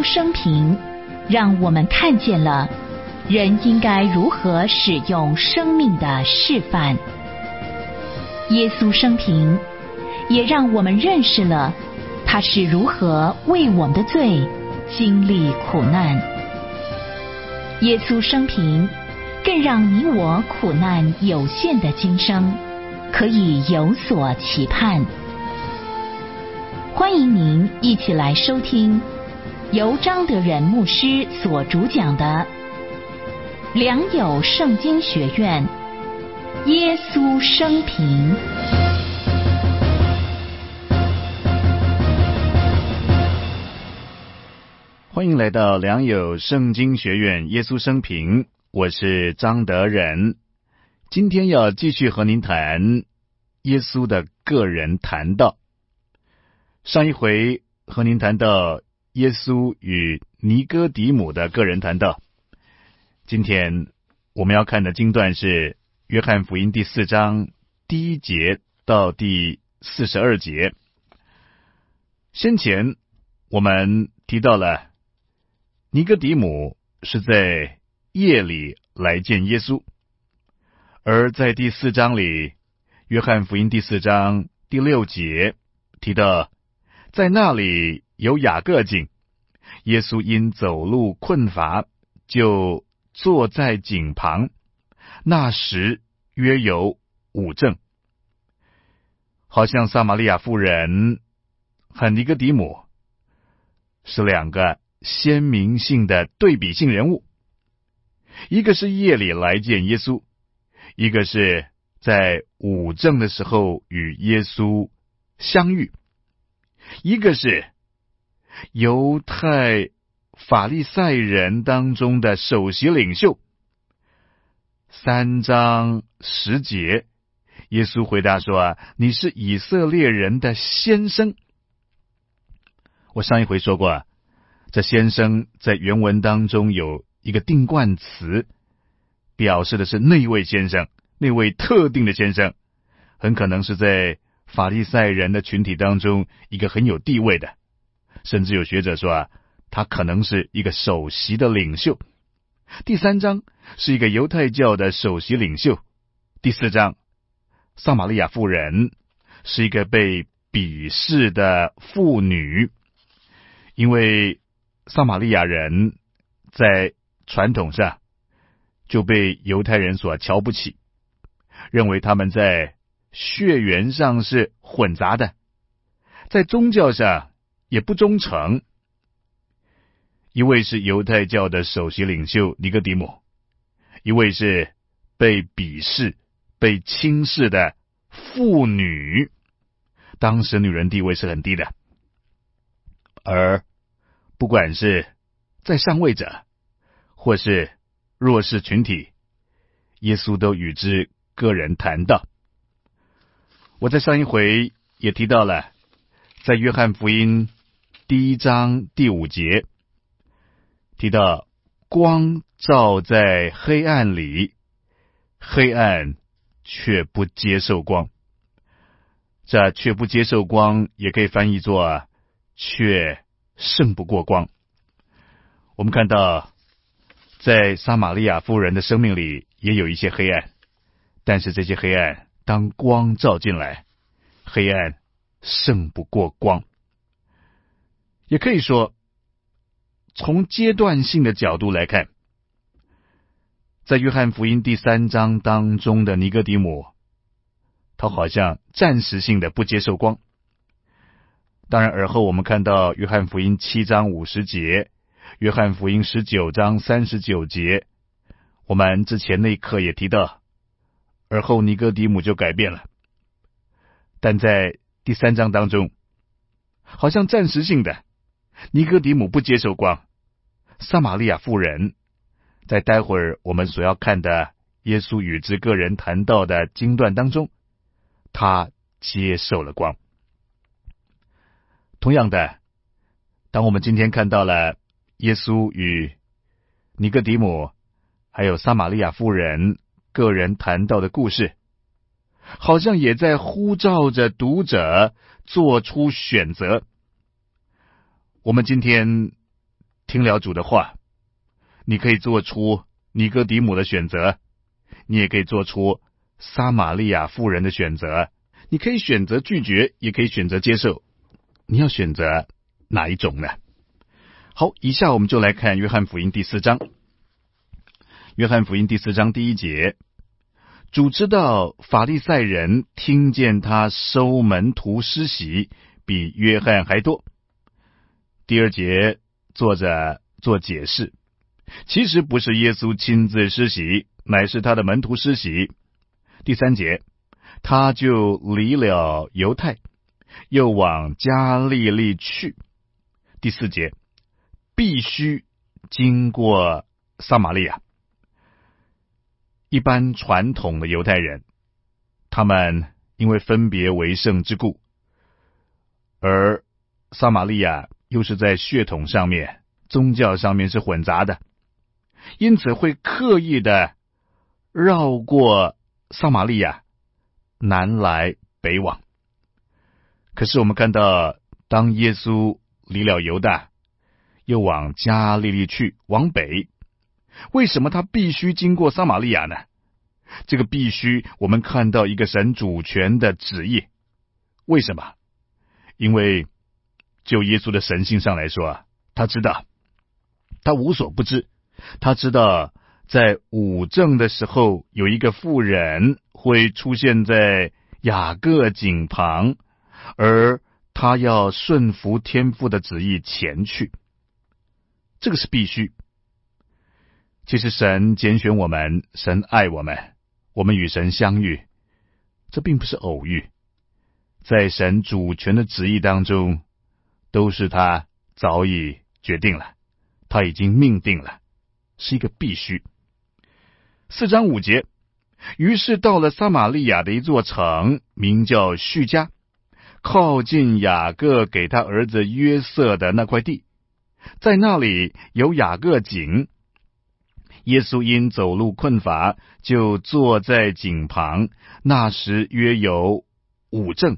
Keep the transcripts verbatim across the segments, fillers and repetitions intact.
稣生平，让我们看见了人应该如何使用生命的示范。耶稣生平也让我们认识了他是如何为我们的罪经历苦难。耶稣生平更让你我苦难有限的今生可以有所期盼。欢迎您一起来收听由张德仁牧师所主讲的良友圣经学院耶稣生平。 欢迎来到良友圣经学院耶稣生平，我是张德仁。今天要继续和您谈耶稣的个人谈道。上一回和您谈到耶稣与尼哥底母的个人谈道，今天我们要看的经段是约翰福音第四章第一节到第四十二节。先前我们提到了尼哥底母是在夜里来见耶稣，而在第四章里，约翰福音第四章第六节提到，在那里有雅各井，耶稣因走路困乏，就坐在井旁，那时约有午正。好像撒玛利亚妇人和尼哥底母是两个鲜明性的对比性人物，一个是夜里来见耶稣，一个是在午正的时候与耶稣相遇，一个是犹太法利赛人当中的首席领袖。三章十节，耶稣回答说啊，你是以色列人的先生。我上一回说过啊，这先生在原文当中有一个定冠词，表示的是那位先生，那位特定的先生，很可能是在法利赛人的群体当中一个很有地位的，甚至有学者说啊，他可能是一个首席的领袖。第三章是一个犹太教的首席领袖。第四章撒玛利亚妇人是一个被鄙视的妇女，因为撒玛利亚人在传统上就被犹太人所瞧不起，认为他们在血缘上是混杂的，在宗教上也不忠诚。一位是犹太教的首席领袖尼哥底母，一位是被鄙视被轻视的妇女，当时女人地位是很低的，而不管是在上位者或是弱势群体，耶稣都与之个人谈道。我在上一回也提到了，在约翰福音第一章第五节提到，光照在黑暗里，黑暗却不接受光。这却不接受光也可以翻译作却胜不过光。我们看到在撒玛利亚妇人的生命里也有一些黑暗，但是这些黑暗当光照进来，黑暗胜不过光。也可以说从阶段性的角度来看，在约翰福音第三章当中的尼哥底母，他好像暂时性的不接受光。当然而后我们看到约翰福音七章五十节，约翰福音十九章三十九节，我们之前那一课也提到，而后尼哥底母就改变了。但在第三章当中，好像暂时性的尼哥底母不接受光，撒玛利亚妇人在待会儿我们所要看的耶稣与之个人谈道的经段当中，他接受了光。同样的，当我们今天看到了耶稣与尼哥底母还有撒玛利亚妇人个人谈道的故事，好像也在呼召着读者做出选择。我们今天听了主的话，你可以做出尼哥底母的选择，你也可以做出撒玛利亚妇人的选择。你可以选择拒绝，也可以选择接受。你要选择哪一种呢？好，以下我们就来看约翰福音第四章。约翰福音第四章第一节，主知道法利赛人听见他收门徒施洗比约翰还多。第二节作者做解释，其实不是耶稣亲自施洗，乃是他的门徒施洗。第三节，他就离了犹太，又往加利利去。第四节，必须经过撒玛利亚。一般传统的犹太人，他们因为分别为圣之故，而撒玛利亚又是在血统上面、宗教上面是混杂的，因此会刻意的绕过撒玛利亚，南来北往。可是我们看到，当耶稣离了犹大，又往加利利去，往北，为什么他必须经过撒玛利亚呢？这个必须，我们看到一个神主权的旨意。为什么？因为就耶稣的神性上来说，他知道，他无所不知，他知道在午正的时候，有一个妇人会出现在雅各井旁，而他要顺服天父的旨意前去。这个是必须。其实神拣选我们，神爱我们，我们与神相遇，这并不是偶遇，在神主权的旨意当中，都是他早已决定了，他已经命定了，是一个必须。四章五节，于是到了撒玛利亚的一座城，名叫叙加，靠近雅各给他儿子约瑟的那块地，在那里有雅各井。耶稣因走路困乏，就坐在井旁，那时约有午正。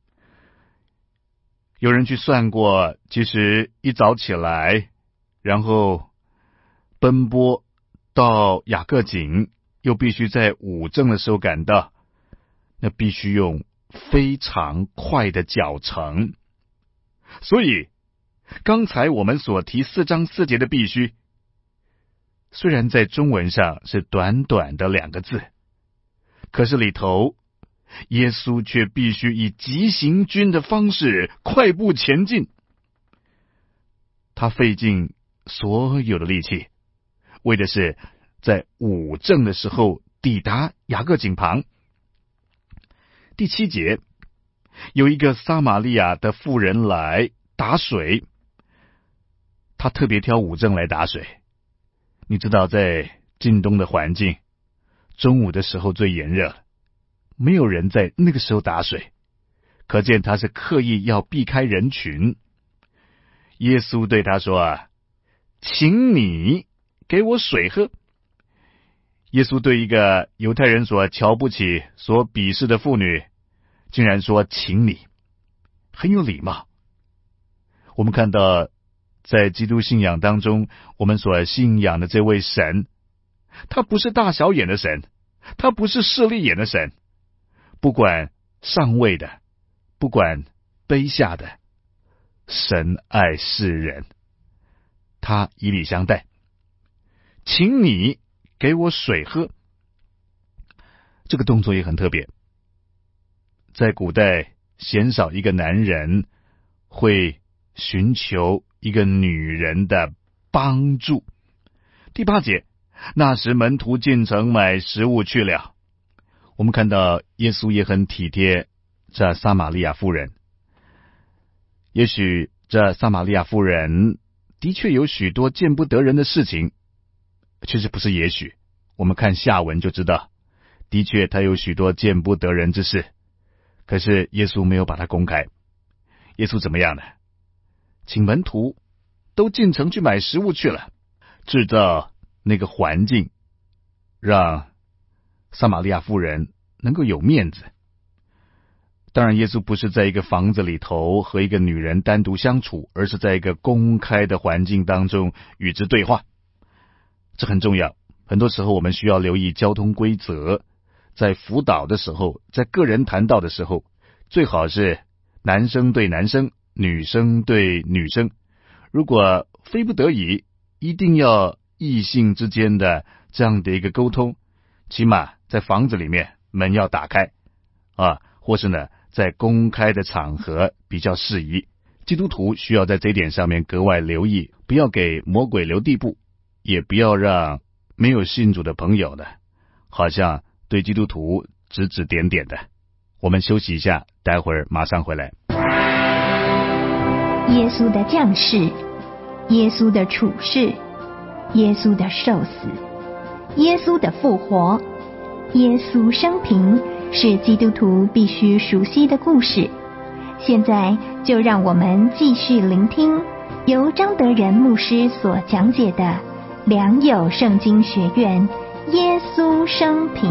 有人去算过，其实一早起来，然后奔波到雅各井，又必须在午正的时候赶到，那必须用非常快的脚程。所以刚才我们所提四章四节的必须，虽然在中文上是短短的两个字，可是里头耶稣却必须以急行军的方式快步前进。他费尽所有的力气，为的是在午正的时候抵达雅各井旁。第七节，有一个撒玛利亚的妇人来打水，他特别挑午正来打水。你知道在近东的环境，中午的时候最炎热，没有人在那个时候打水，可见他是刻意要避开人群。耶稣对他说啊，请你给我水喝。耶稣对一个犹太人所瞧不起、所鄙视的妇女，竟然说请你，很有礼貌。我们看到在基督信仰当中，我们所信仰的这位神，他不是大小眼的神，他不是势利眼的神，不管上位的，不管卑下的，神爱世人，他以礼相待。请你给我水喝，这个动作也很特别。在古代，鲜少一个男人会寻求一个女人的帮助。第八节，那时门徒进城买食物去了。我们看到耶稣也很体贴这撒玛利亚妇人。也许这撒玛利亚妇人的确有许多见不得人的事情，其实不是也许，我们看下文就知道，的确她有许多见不得人之事，可是耶稣没有把它公开。耶稣怎么样呢？请门徒都进城去买食物去了，制造那个环境，让撒玛利亚妇人能够有面子。 当然，耶稣不是在一个房子里头和一个女人单独相处，而是在一个公开的环境当中与之对话。这很重要。很多时候我们需要留意交通规则，在辅导的时候，在个人谈道的时候，最好是男生对男生，女生对女生。如果非不得已，一定要异性之间的这样的一个沟通，起码在房子里面门要打开啊，或是呢在公开的场合比较适宜。基督徒需要在这一点上面格外留意，不要给魔鬼留地步，也不要让没有信主的朋友呢，好像对基督徒指指点点的。我们休息一下，待会儿马上回来。 耶稣的降世，耶稣的处世，耶稣的受死，耶稣的复活，耶稣生平，是基督徒必须熟悉的故事。现在就让我们继续聆听由张德仁牧师所讲解的良友圣经学院耶稣生平。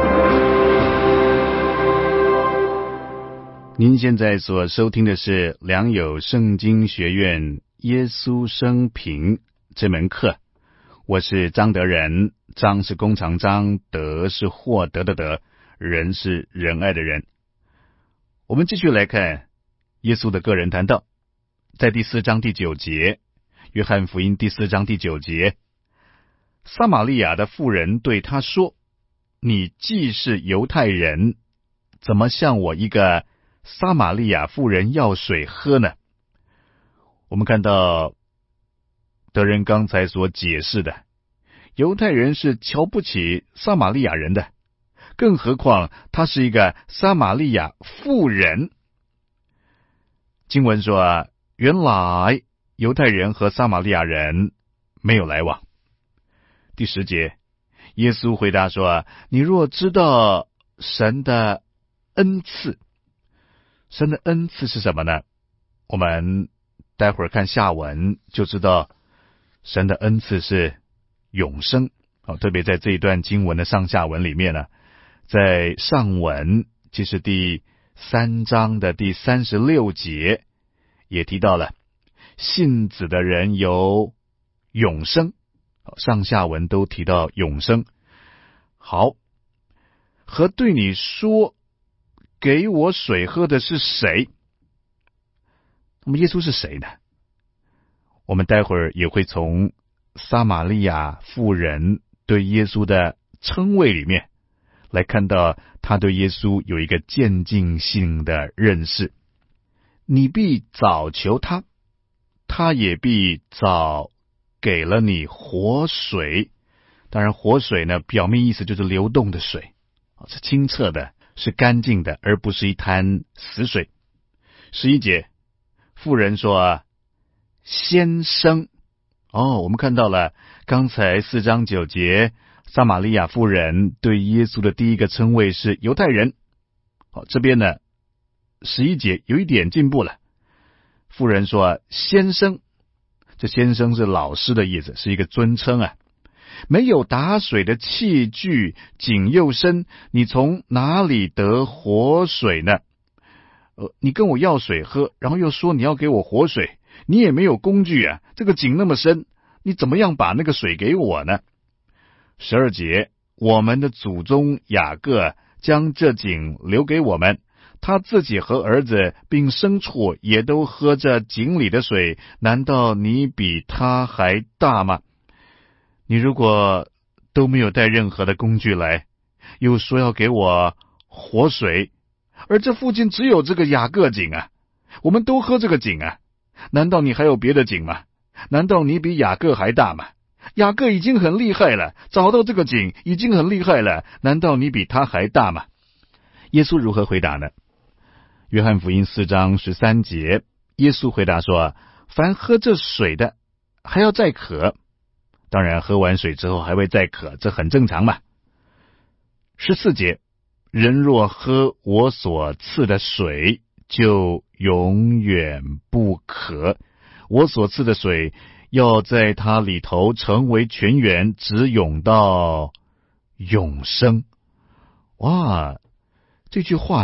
您现在所收听的是良友圣经学院耶稣生平这门课，我是张德仁，张是弓长张，德是获得的德，仁是仁爱的仁。我们继续来看耶稣的个人谈道，在第四章第九节，约翰福音第四章第九节，撒玛利亚的妇人对他说，你既是犹太人，怎么向我一个撒玛利亚妇人要水喝呢？我们看到德仁刚才所解释的，犹太人是瞧不起撒玛利亚人的，更何况他是一个撒玛利亚妇人。经文说啊，原来犹太人和撒玛利亚人没有来往。第十节，耶稣回答说，你若知道神的恩赐，神的恩赐是什么呢？我们待会儿看下文就知道，神的恩赐是永生。哦，特别在这一段经文的上下文里面呢，在上文就是第三章的第三十六节也提到了信子的人有永生，上下文都提到永生。好，和对你说给我水喝的是谁？那么耶稣是谁呢？我们待会儿也会从撒玛利亚妇人对耶稣的称谓里面来看到他对耶稣有一个渐进性的认识。你必早求他，他也必早给了你活水。当然活水呢，表面意思就是流动的水，是清澈的，是干净的，而不是一滩死水。十一节，妇人说，先生。哦，我们看到了刚才四章九节，撒玛利亚妇人对耶稣的第一个称谓是犹太人。好，这边呢十一节有一点进步了，妇人说先生，这先生是老师的意思，是一个尊称啊。没有打水的器具，井又深，你从哪里得活水呢？呃，你跟我要水喝，然后又说你要给我活水，你也没有工具啊，这个井那么深，你怎么样把那个水给我呢？十二节，我们的祖宗雅各将这井留给我们，他自己和儿子并牲畜也都喝这井里的水，难道你比他还大吗？你如果都没有带任何的工具来，又说要给我活水，而这附近只有这个雅各井啊，我们都喝这个井啊，难道你还有别的井吗？难道你比雅各还大吗？雅各已经很厉害了，找到这个井已经很厉害了，难道你比他还大吗？耶稣如何回答呢？约翰福音四章十三节，耶稣回答说，凡喝这水的还要再渴，当然喝完水之后还会再渴，这很正常嘛。十四节，人若喝我所赐的水，就永远不渴，我所赐的水要在它里头成为泉源，直涌到永生。哇，这句话呢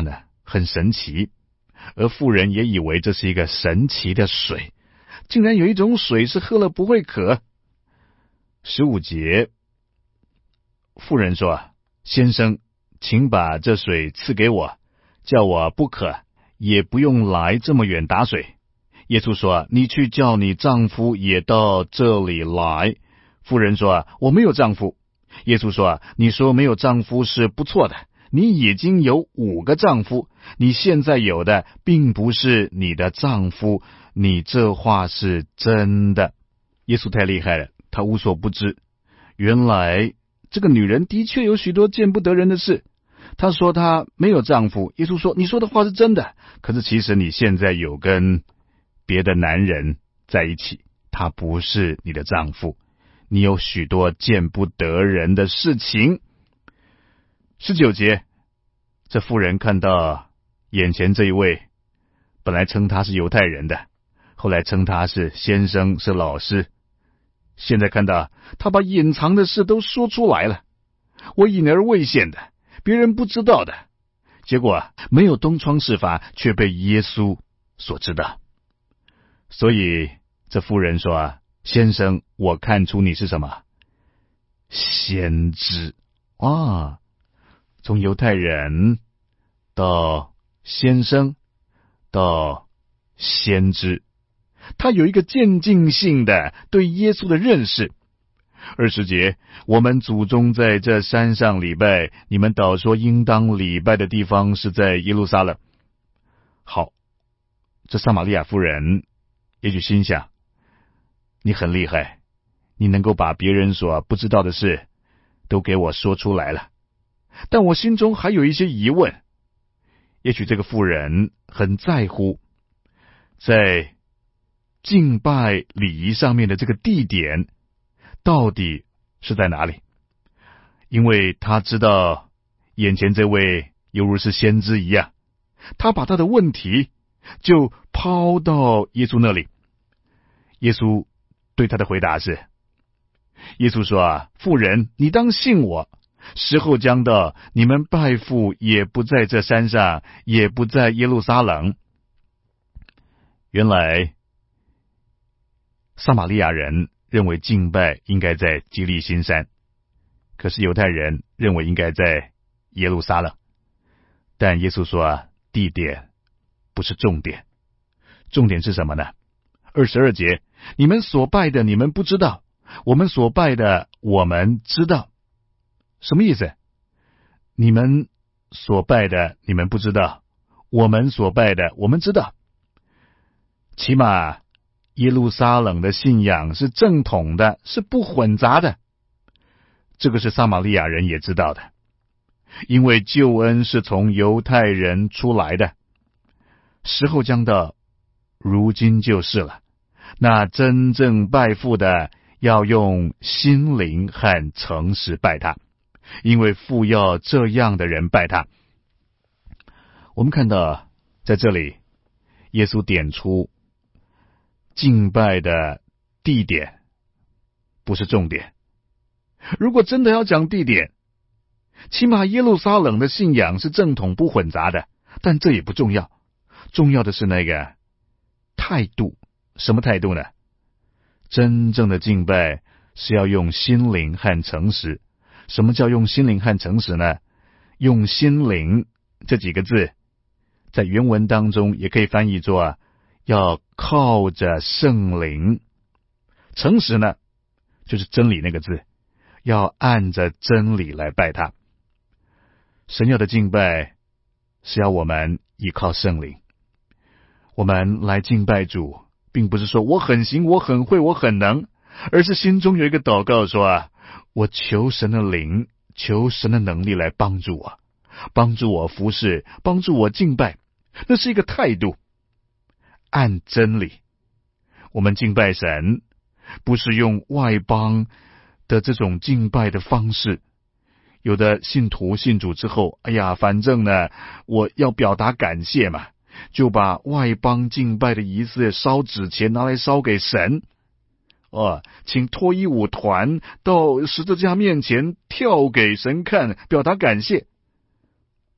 很神奇，而妇人也以为这是一个神奇的水，竟然有一种水是喝了不会渴。十五节，妇人说：先生，请把这水赐给我，叫我不渴，也不用来这么远打水。耶稣说：你去叫你丈夫也到这里来。妇人说：我没有丈夫。耶稣说：你说没有丈夫是不错的，你已经有五个丈夫，你现在有的并不是你的丈夫，你这话是真的。耶稣太厉害了，他无所不知。原来这个女人的确有许多见不得人的事。她说她没有丈夫，耶稣说你说的话是真的，可是其实你现在有跟别的男人在一起，他不是你的丈夫，你有许多见不得人的事情。十九节，这妇人看到眼前这一位，本来称他是犹太人的，后来称他是先生，是老师，现在看到他把隐藏的事都说出来了，我隐而未现的，别人不知道的，结果没有东窗事发，却被耶稣所知道。所以这妇人说：先生，我看出你是什么？先知啊！从犹太人到先生到先知，他有一个渐进性的对耶稣的认识。二十节，我们祖宗在这山上礼拜，你们倒说应当礼拜的地方是在耶路撒冷。好，这撒玛利亚妇人也许心想，你很厉害，你能够把别人所不知道的事都给我说出来了，但我心中还有一些疑问。也许这个妇人很在乎在敬拜礼仪上面的这个地点到底是在哪里，因为他知道眼前这位犹如是先知一样，他把他的问题就抛到耶稣那里。耶稣对他的回答是，耶稣说啊，妇人，你当信我，时候将到，你们拜父也不在这山上，也不在耶路撒冷。原来撒玛利亚人认为敬拜应该在基利心山，可是犹太人认为应该在耶路撒冷。但耶稣说啊，地点不是重点，重点是什么呢？二十二节，你们所拜的你们不知道，我们所拜的我们知道。什么意思？你们所拜的你们不知道，我们所拜的我们知道。起码耶路撒冷的信仰是正统的，是不混杂的。这个是撒玛利亚人也知道的，因为救恩是从犹太人出来的，时候将到，如今就是了。那真正拜父的要用心灵和诚实拜他，因为父要这样的人拜他。我们看到在这里耶稣点出敬拜的地点不是重点。如果真的要讲地点，起码耶路撒冷的信仰是正统不混杂的，但这也不重要，重要的是那个态度。什么态度呢？真正的敬拜是要用心灵和诚实。什么叫用心灵和诚实呢？用心灵这几个字在原文当中也可以翻译作要靠着圣灵。诚实呢，就是真理那个字，要按着真理来拜他。神要的敬拜是要我们依靠圣灵。我们来敬拜主，并不是说我很行，我很会，我很能，而是心中有一个祷告说啊，我求神的灵，求神的能力来帮助我，帮助我服侍，帮助我敬拜。那是一个态度，按真理。我们敬拜神不是用外邦的这种敬拜的方式。有的信徒信主之后，哎呀，反正呢我要表达感谢嘛，就把外邦敬拜的仪式烧纸钱拿来烧给神。哦，请脱衣舞团到十字架面前跳给神看，表达感谢。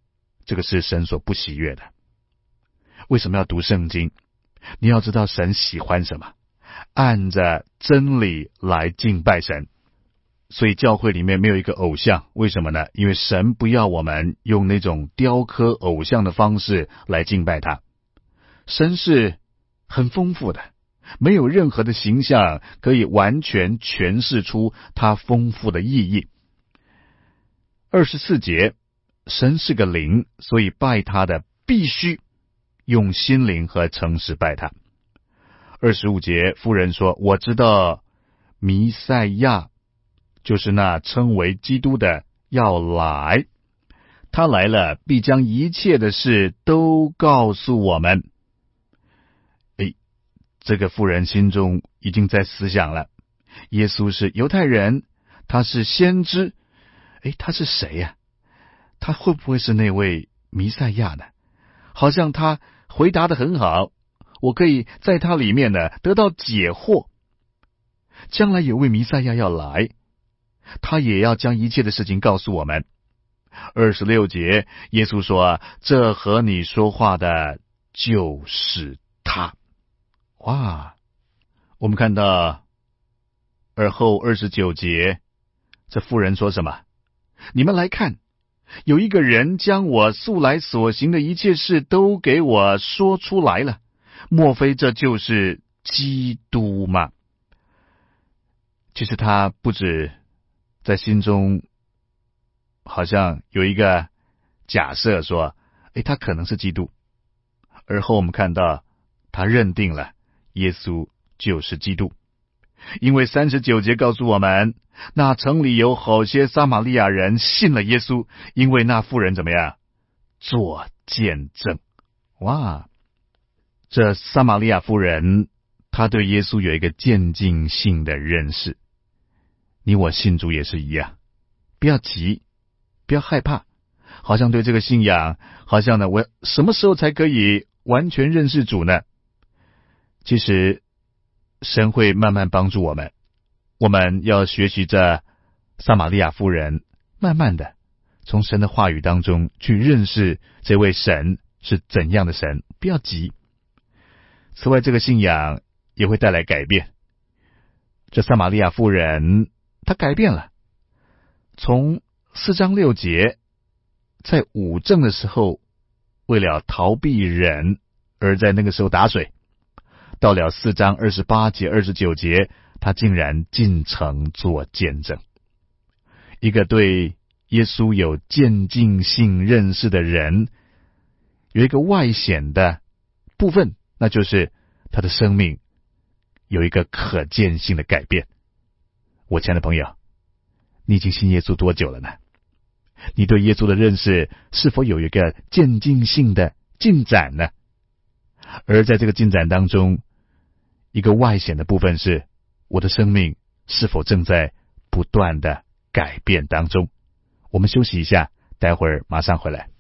这个是神所不喜悦的。为什么要读圣经？你要知道神喜欢什么，按着真理来敬拜神。所以教会里面没有一个偶像，为什么呢？因为神不要我们用那种雕刻偶像的方式来敬拜他。神是很丰富的，没有任何的形象可以完全诠释出他丰富的意义。二十四节，神是个灵，所以拜他的必须用心灵和诚实拜他。二十五节，妇人说，我知道弥赛亚就是那称为基督的要来，他来了必将一切的事都告诉我们。诶，这个妇人心中已经在思想了，耶稣是犹太人，他是先知，诶，他是谁呀、啊？他会不会是那位弥赛亚呢？好像他回答得很好，我可以在他里面呢得到解惑。将来有位弥赛亚要来，他也要将一切的事情告诉我们。二十六节，耶稣说，这和你说话的就是他。哇，我们看到而后二十九节，这妇人说什么？你们来看，有一个人将我素来所行的一切事都给我说出来了，莫非这就是基督吗？其实他不止在心中好像有一个假设说，诶，他可能是基督。而后我们看到他认定了耶稣就是基督。因为三十九节告诉我们，那城里有好些撒玛利亚人信了耶稣，因为那妇人怎么样？做见证。哇，这撒玛利亚妇人，她对耶稣有一个渐进性的认识。你我信主也是一样，不要急，不要害怕，好像对这个信仰，好像呢，我什么时候才可以完全认识主呢？其实神会慢慢帮助我们，我们要学习着撒玛利亚妇人，慢慢的从神的话语当中去认识这位神是怎样的神，不要急。此外，这个信仰也会带来改变。这撒玛利亚妇人她改变了，从四章六节，在午正的时候为了逃避人而在那个时候打水，到了四章二十八节二十九节，他竟然进城做见证。一个对耶稣有渐进性认识的人，有一个外显的部分，那就是他的生命有一个可见性的改变。我亲爱的朋友，你已经信耶稣多久了呢？你对耶稣的认识是否有一个渐进性的进展呢？而在这个进展当中，一个外显的部分是，我的生命是否正在不断的改变当中。我们休息一下，待会儿马上回来。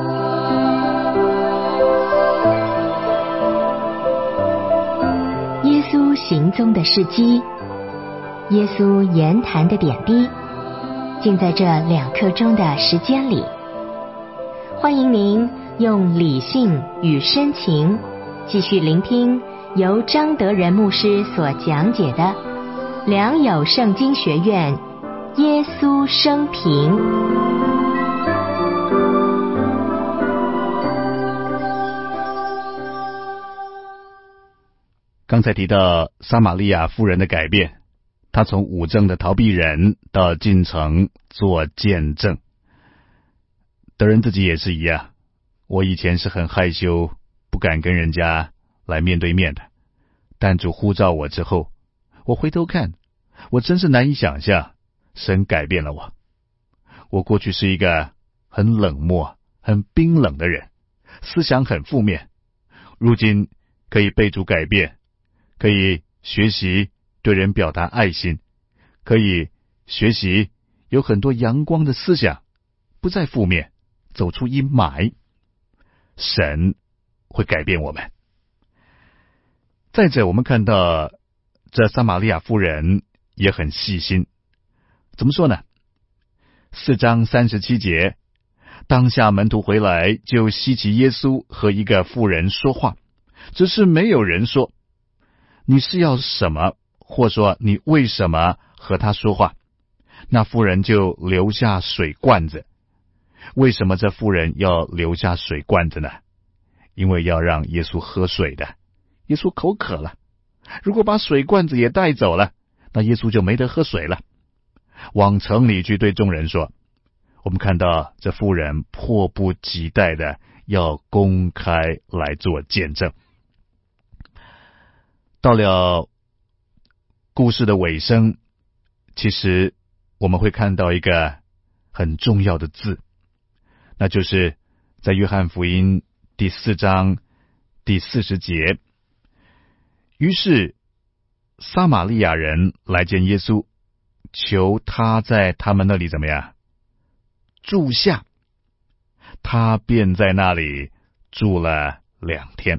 耶稣行踪的事迹，耶稣言谈的点滴，尽在这两刻钟的时间里。欢迎您用理性与深情继续聆听由张德仁牧师所讲解的良友圣经学院耶稣生平。 刚才提到撒玛利亚妇人的改变，她从午正的逃避人到进城做见证。德仁自己也是一样，我以前是很害羞，不敢跟人家来面对面的，但主呼召我之后，我回头看，我真是难以想象神改变了我。我过去是一个很冷漠很冰冷的人，思想很负面，如今可以被主改变，可以学习对人表达爱心，可以学习有很多阳光的思想，不再负面，走出阴霾。神会改变我们。再者，我们看到这撒玛利亚妇人也很细心。怎么说呢？四章三十七节， 当下门徒回来，就稀奇耶稣和一个妇人说话，只是没有人说你是要什么，或说你为什么和他说话。那妇人就留下水罐子。为什么这妇人要留下水罐子呢？因为要让耶稣喝水的。耶稣口渴了，如果把水罐子也带走了，那耶稣就没得喝水了。往城里去对众人说，我们看到这妇人迫不及待的要公开来做见证。到了故事的尾声，其实我们会看到一个很重要的字，那就是在约翰福音第四章第四十节。于是撒玛利亚人来见耶稣，求他在他们那里怎么样住下，他便在那里住了两天。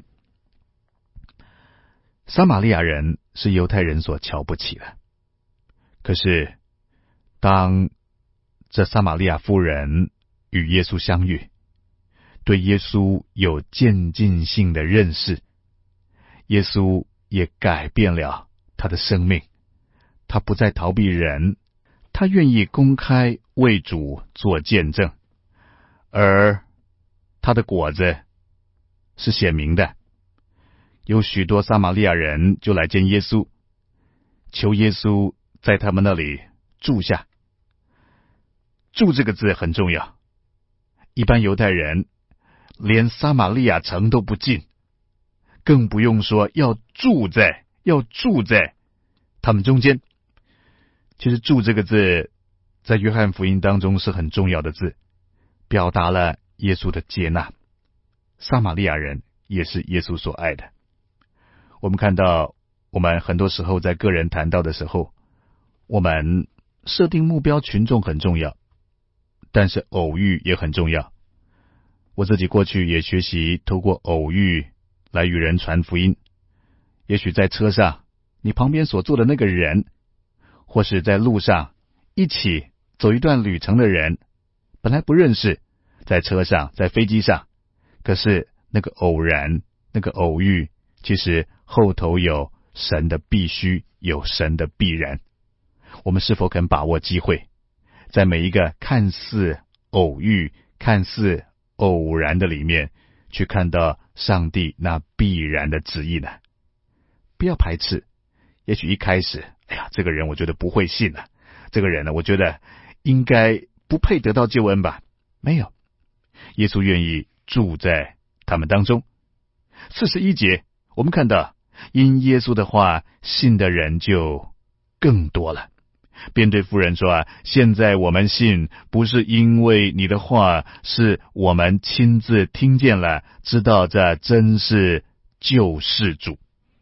撒玛利亚人是犹太人所瞧不起的，可是当这撒玛利亚妇人与耶稣相遇，对耶稣有渐进性的认识，耶稣也改变了他的生命。他不再逃避人，他愿意公开为主做见证，而他的果子是显明的。有许多撒玛利亚人就来见耶稣，求耶稣在他们那里住下。住这个字很重要，一般犹太人连撒玛利亚城都不进，更不用说要住在要住在他们中间。其实住这个字在约翰福音当中是很重要的字，表达了耶稣的接纳。撒玛利亚人也是耶稣所爱的。我们看到我们很多时候在个人谈道的时候，我们设定目标群众很重要，但是偶遇也很重要。我自己过去也学习透过偶遇来与人传福音。也许在车上，你旁边所坐的那个人，或是在路上一起走一段旅程的人，本来不认识，在车上在飞机上，可是那个偶然那个偶遇，其实后头有神的必须，有神的必然。我们是否肯把握机会，在每一个看似偶遇看似偶然的里面，去看到上帝那必然的旨意呢？不要排斥。也许一开始，哎呀，这个人我觉得不会信啊，这个人呢，我觉得应该不配得到救恩吧。没有，耶稣愿意住在他们当中。四十一节我们看到，因耶稣的话信的人就更多了，便对妇人说啊，现在我们信，不是因为你的话，是我们亲自听见了，知道这真是救世主。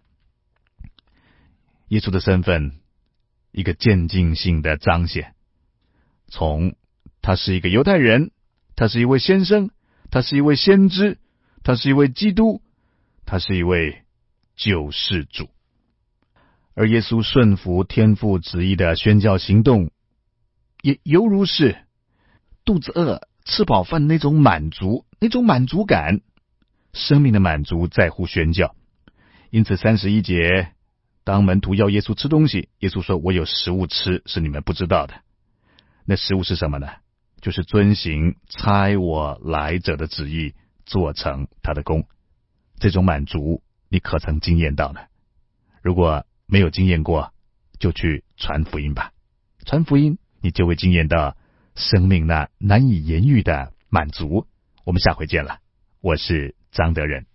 耶稣的身份一个渐进性的彰显，从他是一个犹太人，他是一位先生，他是一位先知，他是一位基督，他是一位救世主。而耶稣顺服天父旨意的宣教行动，也犹如是肚子饿吃饱饭那种满足，那种满足感，生命的满足在乎宣教。因此三十一节，当门徒要耶稣吃东西，耶稣说，我有食物吃，是你们不知道的。那食物是什么呢？就是遵行差我来者的旨意，做成他的功。这种满足你可曾经验到呢？如果没有经验过，就去传福音吧。传福音，你就会经验到生命那难以言喻的满足。我们下回见了，我是张德仁。